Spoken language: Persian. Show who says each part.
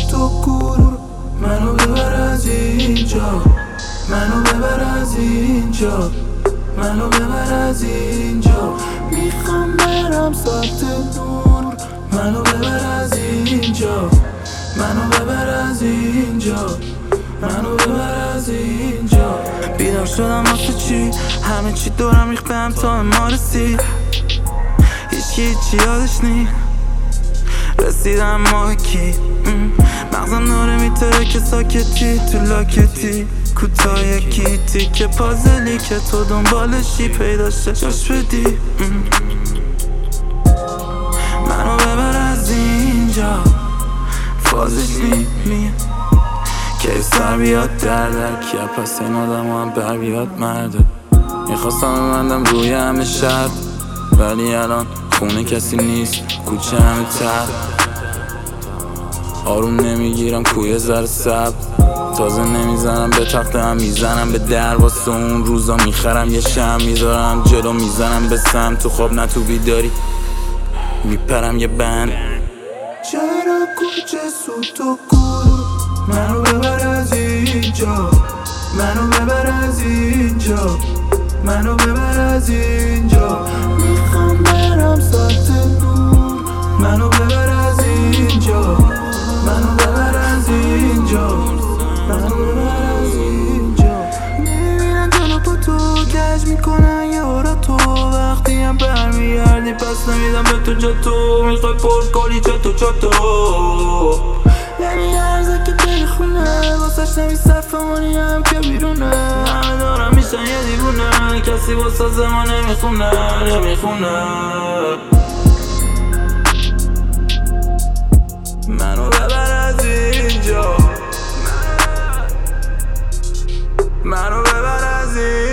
Speaker 1: تو گور منو ببر از اینجا، منو ببر از اینجا، منو ببر از اینجا. میخوام برم سمت نور، منو ببر از اینجا، منو ببر از اینجا، منو ببر از اینجا. بیدار شدم واسه چی؟ همه چی دورم ریخت بهم تا ما رسید، هیچی یادش نی. رسیدم ما کی مغزم داره میتره که ساکتی تو لاکتی کوتاه یکی تیکه پازلی که تو دنبالشی پیداشه جاش بدی. منو ببر از اینجا فازش نی که سر بیاد دردک یا پس این آدم هم بر بیاد مرده. میخواستم ببندم روی همه شرط ولی الان خونه کسی نیست، کوچه همه تر. آروم نمیگیرم کوی زر سب، تازه نمیزنم به تخته هم میزنم به در. واسه اون روزا میخرم یه شم میذارم جلو میزنم به سم. تو خواب نه تو بیداری میپرم یه بند. چرا کوچه سو تو گور منو ببر از اینجا، منو ببر از اینجا، منو ببر از اینجا. میخوام برم سمت نور، منو ببر از اینجا، منو ببر از اینجا، منو ببر از اینجا. میبینن جلو پا تو گج میکنن یارا تو، وقتی هم برمیگردی پس نمیدم به تو جا تو. میخوای پر کاری چا تو نمیارزه که دل خونه واسش نمی صفمانی هم که بیرونه. همه دارم میشن یه دیوونه کسی واسه زمان نمیخونه. منو ببر از اینجا، منو ببر از اینجا.